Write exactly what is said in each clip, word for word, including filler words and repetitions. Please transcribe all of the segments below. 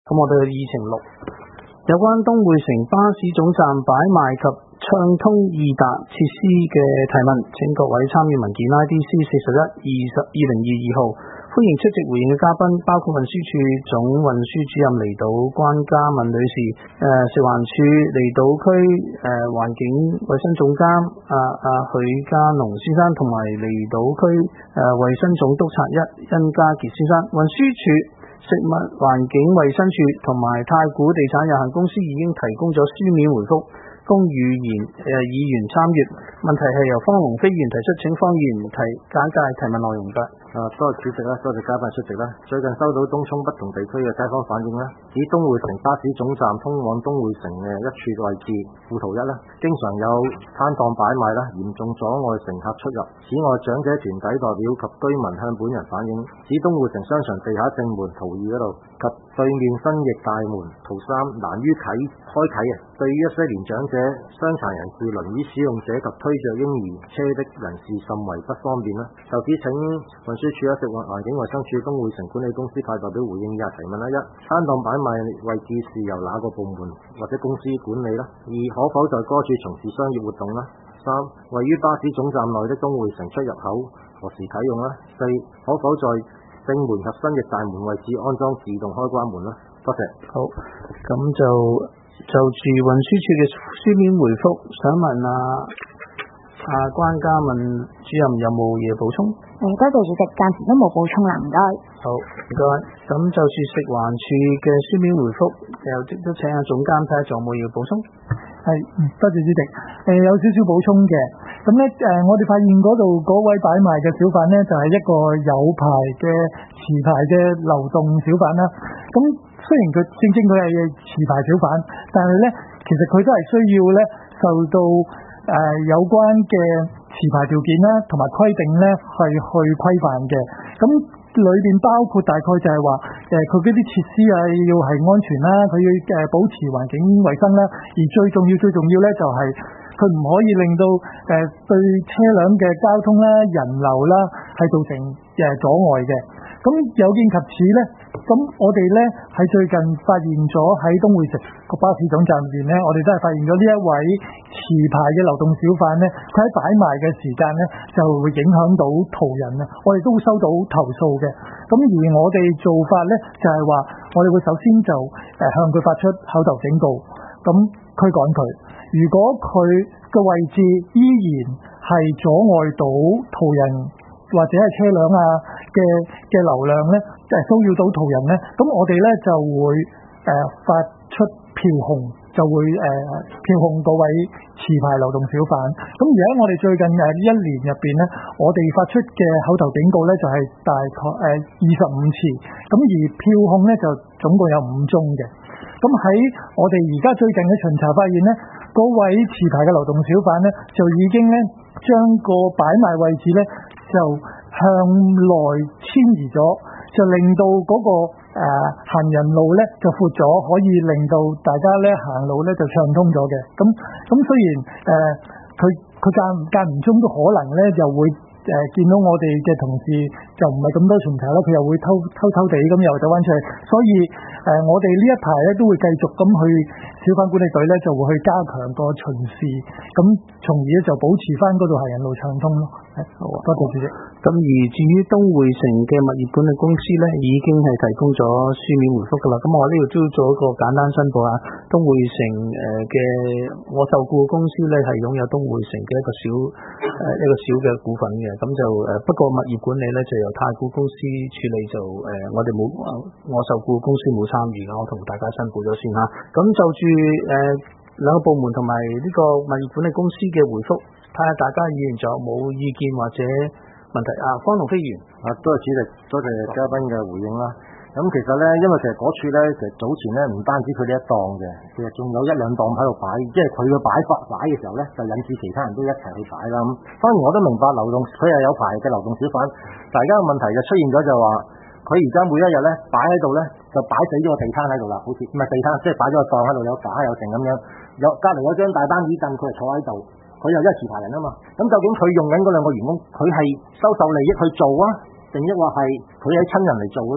咁我哋去議程六，有關東匯城巴士總站擺賣及暢通易達設施嘅提問，請各位參與文件 I D C 四十一 二十二零二二號。歡迎出席回應嘅嘉賓包括運輸署總運輸主任離島關嘉敏女士、誒、呃、食環署離島區誒、呃、環境衛生總監阿阿許家農先生，同埋離島區誒衛生總督察一殷家傑先生。運輸署、食物環境衛生署同埋太古地產有限公司已經提供咗書面回覆，供語言誒、呃、議員參閱。問題係由方龍飛議員提出，請方議員提簡介提問內容㗎。 啊，多謝主席啦，多謝嘉賓出席啦。最近收到東涌不同地區嘅街坊反映啦，指東匯城巴士總站通往東匯城嘅一處位置副圖一啦，經常有攤檔擺賣啦，嚴重阻礙乘客出入。此外，長者團體代表及居民向本人反映，指東匯城商場地下正門圖二嗰度及對面新翼大門圖三難於啟開啓啊，對於一些年長者、傷殘人士、輪椅使用者及推着嬰兒車的人士甚為不方便啦。就此請運輸署、食環境衛生署、東匯城管理公司派代表回應以下提問啦。一、攤檔擺賣位置是由哪個部門或者公司管理啦？二、可否在該處從事商業活動啦？三、位於巴士總站內的東匯城出入口何時啟用啦？四、可否在正門及新翼大門位置安裝自動開關門啦？多謝。 好，咁就就住運輸署嘅書面回覆，想問啊啊關嘉敏主任有冇嘢補充？ 誒，多謝主席，暫時都冇補充啦，唔該。 好，唔該。咁就住食環署嘅書面回覆，又都請阿總監睇下仲有冇嘢補充。 係，多謝主席。誒、呃，有少少補充嘅。咁咧，誒、呃，我哋發現嗰度嗰位擺賣嘅小販咧，就係、是、一個有牌嘅持牌嘅流動小販啦。咁雖然佢正正佢係持牌小販，但係咧，其實佢都係需要咧受到誒、呃、有關嘅持牌條件啦，同埋規定咧係去規範嘅。咁裏邊包括大概就係話，誒佢嗰啲設施啊要係安全啦，佢要誒保持環境衛生啦，而最重要最重要咧就係佢唔可以令到誒、呃、對車輛嘅交通啦、人流啦係造成誒阻礙嘅。咁有見及此咧，咁我哋咧喺最近發現咗喺東匯城個巴士總站入邊咧，我哋都係發現咗呢一位持牌嘅流動小販咧，佢喺擺賣嘅時間咧就會影響到途人啊，我哋都會收到投訴嘅。咁而我哋做法咧就係話，我哋會首先就誒向佢發出口頭警告，咁驅趕佢。如果佢嘅位置依然係阻礙到途人或者係車輛啊嘅嘅流量咧，誒騷擾到途人咧，咁我哋咧就會誒、呃、發出票控，就會誒、呃、票控嗰位持牌流動小販。咁而喺我哋最近誒一年入邊咧，我哋發出嘅口頭警告咧就係、是、大概誒二十五次，咁而票控咧就總共有五宗嘅。咁喺我哋而家最近嘅巡查發現咧，嗰位持牌嘅流動小販咧就已經咧將個擺賣位置咧就向內遷移咗，就令到嗰、那個誒、呃、行人路咧就闊咗，可以令到大家咧行路咧就暢通咗嘅。咁咁雖然誒佢佢間間唔中都可能咧就會誒、呃、見到我哋嘅同事就唔係咁多巡查啦，佢又會偷偷偷地咁又走翻出去，所以誒、呃、我哋呢一排咧都會繼續咁去小販管理隊咧就會去加強個巡視，咁從而咧就保持翻嗰度行人路暢通咯。好啊，多謝主席。 咁而至於東匯城嘅物業管理公司咧，已經係提供咗書面回覆噶啦。咁我呢度都做一個簡單申報啊。東匯城誒嘅我受雇公司咧係擁有東匯城嘅一個小誒、呃、一個小嘅股份嘅。咁就誒、呃、不過物業管理咧就由太古公司處理，就誒、呃、我哋冇我受雇公司冇參與嘅，我同大家申報咗先嚇。咁就住誒、呃、兩個部門同埋呢個物業管理公司嘅回覆，睇下大家議員仲有冇意見或者問題啊？方龍飛議員， 啊，多謝主席，多謝嘉賓嘅回應啦。咁其實咧，因為其實嗰處咧，其實早前咧唔單止佢呢一檔嘅，其實仲有一兩檔喺度擺，即係佢嘅擺法擺嘅時候咧，就引致其他人都一齊去擺啦。咁當然我都明白流動，佢係有牌嘅流動小販，大家嘅問題就出現咗就話，佢而家每一日咧擺喺度咧，就擺死咗個地攤喺度啦，好似唔係地攤，即係擺咗個檔喺度，有架有成咁樣，有隔離有張大單椅凳，佢係坐喺度。佢又一持牌人啊嘛，咁究竟佢用緊嗰兩個員工，佢係收受利益去做啊，定抑或係佢喺親人嚟做咧？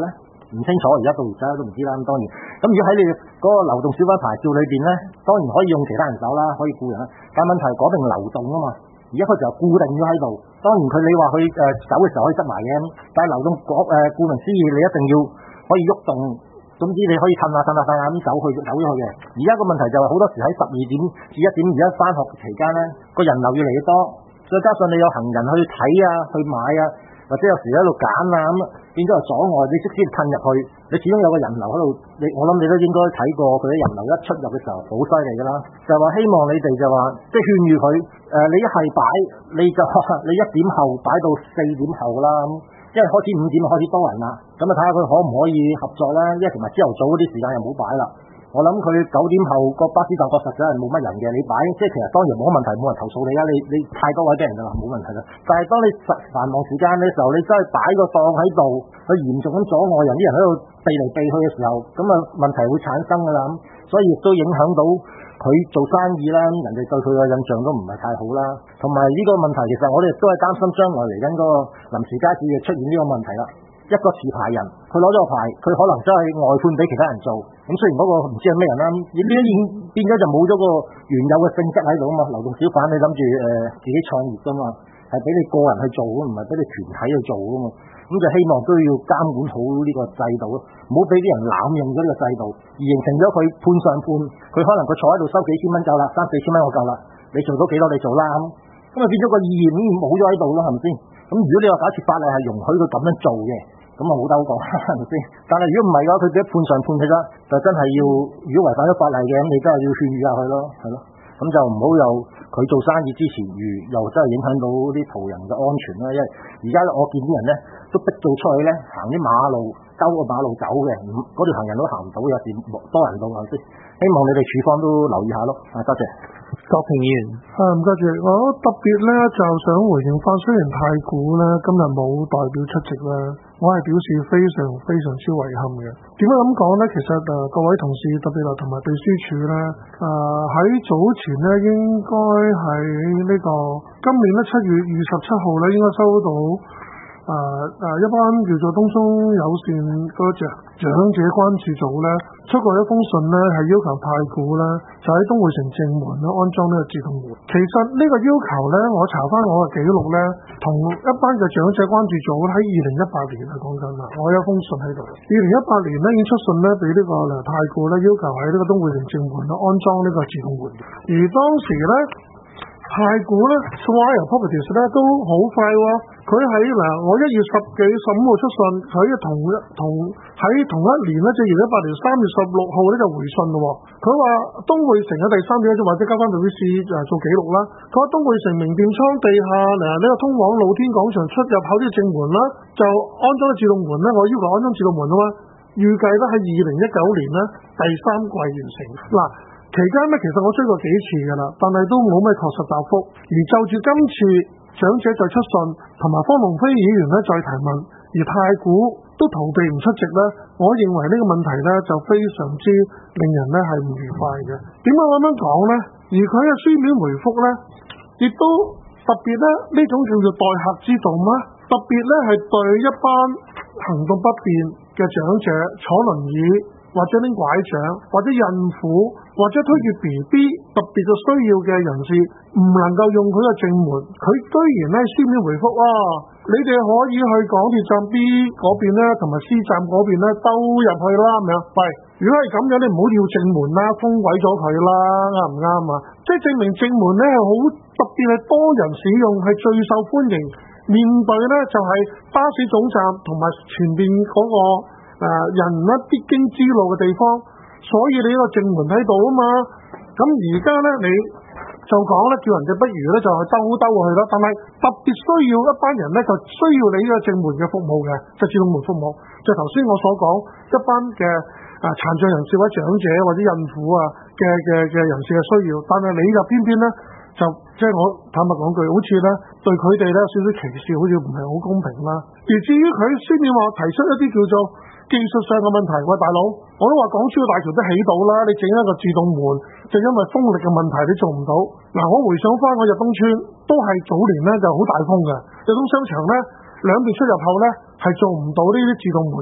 唔清楚，而家到而家都唔知啦。咁當然，咁如果喺你嗰個流動小販牌照裏邊咧，當然可以用其他人手啦，可以僱人啦。但問題嗰定流動啊嘛，而家佢就固定咗喺度。當然佢你話佢誒走嘅時候可以執埋嘅，但係流動嗰誒顧名思義，你一定要可以喐動。總之你可以褪下褪下褪下咁走去走咗去嘅。而家個問題就係好多時喺十二點至一點，而家返學期間咧，個人流越嚟越多，再加上你有行人去睇啊、去買啊，或者有時喺度揀啊咁，變咗係阻礙你，即使褪入去，你始終有個人流喺度。你我諗你都應該睇過佢啲人流一出入嘅時候好犀利㗎啦。就係話希望你哋就話即係勸喻佢誒，你一係擺你就你一點後擺到四點後啦咁。因為開始五點開始多人啦，咁啊睇下佢可唔可以合作咧？因為同埋朝頭早嗰啲時間又冇擺啦。我諗佢九點後個巴士站確實真係冇乜人嘅，你擺即係其實當然冇乜問題，冇人投訴你啊！你你太多位俾人㗎啦，冇問題啦。但係當你實繁忙時間嘅時候，你真係擺個檔喺度，佢嚴重咁阻礙人，啲人喺度避嚟避去嘅時候，咁啊問題會產生㗎啦。所以亦都影響到佢做生意啦，人哋對佢嘅印象都唔係太好啦。同埋呢個問題，其實我哋都係擔心將來嚟緊嗰個臨時街市嘅出現呢個問題啦。一個持牌人，佢攞咗個牌，佢可能真係外判俾其他人做。咁雖然嗰個唔知係咩人啦，已經變咗就冇咗個原有嘅性質喺度啊嘛。流動小販你諗住誒自己創業㗎嘛，係俾你個人去做，唔係俾你團體去做㗎嘛。咁就希望都要監管好呢個制度咯，唔好俾啲人濫用咗呢個制度，而形成咗佢判上判。佢可能佢坐喺度收幾千蚊夠啦，三四千蚊我夠啦，你做到幾多你做啦咁，咁啊變咗個意義已經冇咗喺度咯，係咪先？咁如果你話假設法例係容許佢咁樣做嘅，咁啊冇得好講，係咪先？但係如果唔係嘅話，佢只判上判嘅啫，就真係要如果違反咗法例嘅，咁你真係要勸喻下佢咯，係咯。咁就唔好有佢做生意之前，如又真係影響到啲途人嘅安全啦。因為而家我見啲人咧都逼到出去咧，行啲馬路，兜個馬路走嘅，嗰條行人都行唔到，有時多人到啊先。希望你哋處方都留意下咯。啊，多謝。 郭平議員， 啊唔該住，我特別咧就想回應翻，雖然太古咧今日冇代表出席咧，我係表示非常非常之遺憾嘅。點解咁講咧？其實誒、呃、各位同事特別係同埋秘書處咧，誒、呃、喺早前咧應該喺呢個今年咧七月二十七號咧應該收到誒誒、呃呃、一班叫做東涌友善嗰隻長者關注組咧出過一封信咧，係要求太古咧就喺東匯城正門咧安裝呢個自動門。其實呢個要求咧，我查翻我嘅記錄咧，同一班嘅長者關注組喺二零一八年係講緊啦。我有封信喺度，二零一八年咧已經出信咧俾呢個誒太古咧要求喺呢個東匯城正門咧安裝呢個自動門。而當時咧太古咧 Swire Properties 咧都好快喎，佢喺嗱我一月十幾十五號出信，佢同一同喺同一年咧，即係二零一八年三月十六號咧就回信咯。佢話東匯城嘅第三點就或者交翻俾律師誒做記錄啦。佢話東匯城名店倉地下嗱呢個通往露天廣場出入口呢個正門啦，就安裝咗自動門咧。我要求安裝自動門啊嘛，預計咧喺二零一九年咧第三季完成嗱。期間咧，其實我追過幾次㗎啦，但係都冇咩確實答覆。而就住今次長者再出信，同埋方龍飛議員咧再提問，而太古都逃避唔出席咧，我認為呢個問題咧就非常之令人咧係唔愉快嘅。點解我咁樣講咧？而佢嘅書面回覆咧，亦都特別咧呢種叫做待客之道啦，特別咧係對一班行動不便嘅長者坐輪椅，或者拎拐杖，或者孕婦，或者推住 B B 特別嘅需要嘅人士，唔能夠用佢嘅正門，佢居然咧書面回覆啊！你哋可以去港鐵站 B 嗰邊咧，同埋 C 站嗰邊咧兜入去啦，係咪啊？喂，如果係咁樣，你唔好要正門啦，封鬼咗佢啦，啱唔啱啊？即係證明正門咧係好特別係多人使用，係最受歡迎。面對咧就係、是、巴士總站同埋前邊嗰、那個。誒、呃、人一必經之路嘅地方，所以你呢個正門喺度啊嘛。咁而家咧你就講咧，叫人哋不如咧就兜兜去啦。但係特別需要一班人咧，就需要你呢個正門嘅服務嘅，就自動門服務。就頭先我所講一班嘅誒殘障人士或者長者或者孕婦啊嘅嘅嘅人士嘅需要，但係你就偏偏咧就即係我坦白講句，好似咧對佢哋咧有少少歧視，好似唔係好公平啦。而至於佢先至話提出一啲叫做技術上嘅問題，喂大佬，我都話港珠澳大橋都起到啦，你整一個自動門，就因為風力嘅問題你做唔到。嗱，我回想翻我入東村都係早年咧就好大風嘅，入東商場咧兩邊出入口咧係做唔到呢啲自動門，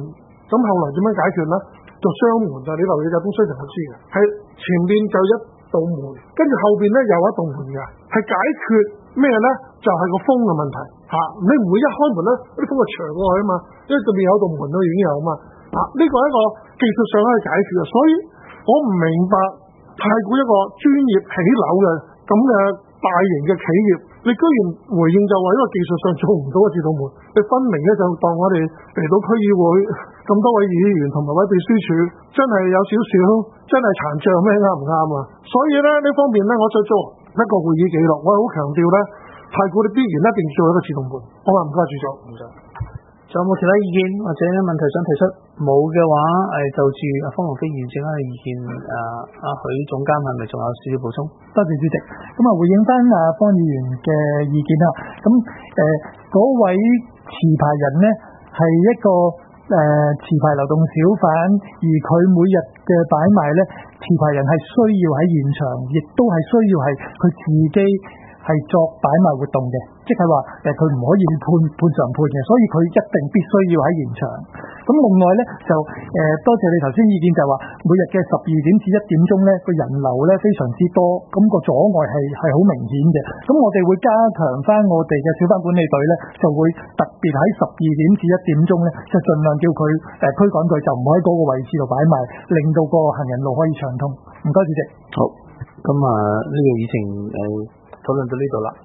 咁後來點樣解決咧？就雙門就你留意就東西城我知嘅，係前邊就一道門，跟住後邊咧又一道門嘅，係解決咩咧？就係、是、個風嘅問題嚇、啊，你唔會一開門咧啲風就長過去啊嘛，因為對面有道門都已經有啊嘛，啊呢個係一個技術上可以解決嘅，所以我唔明白太古一個專業起樓嘅咁嘅大型嘅企業，你居然回應就話因為技術上做唔到嘅自動門，你分明咧就當我哋嚟到區議會咁多位議員同埋位秘書處真係有少少真係殘障咩？啱唔啱啊？所以咧呢方面咧，我再做一個會議記錄，我係好強調咧，太古你必然一定要做一個自動門。我話唔該主席，唔該。 仲有冇其他意見或者問題想提出？冇嘅話，誒就住阿方龍飛議員整嘅意見，誒阿許總監係咪仲有少少補充？ 多謝主席。咁啊，回應翻阿方議員嘅意見啦。咁誒嗰位持牌人呢，係一個誒、呃、持牌流動小販，而佢每日嘅擺賣呢，持牌人係需要喺現場，亦都係需要係佢自己係作擺賣活動嘅，即係話誒佢唔可以判判常判嘅，所以佢一定必須要喺現場。咁另外咧就誒、呃、多謝你頭先意見，就係話每日嘅十二點至一點鐘咧個人流咧非常之多，咁、個阻礙係係好明顯嘅。咁我哋會加強翻我哋嘅小販管理隊咧，就會特別喺十二點至一點鐘咧，就盡量叫佢誒驅趕佢，就唔好喺嗰個位置度擺賣，令到個行人路可以暢通。唔該主席。 好，咁啊呢個議程誒討論到呢度啦。